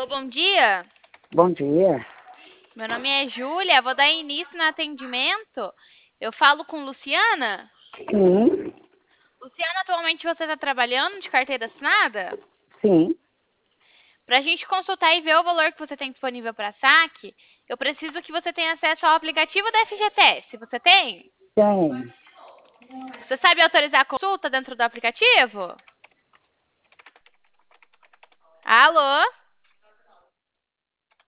Alô, bom dia. Bom dia. Meu nome é Júlia, vou dar início no atendimento. Eu falo com Luciana. Sim, Luciana, atualmente você está trabalhando de carteira assinada? sim, Para a gente consultar e ver o valor que você tem disponível para saque, eu preciso que você tenha acesso ao aplicativo da FGTS. Você tem? tem. Você sabe autorizar a consulta dentro do aplicativo? Alô?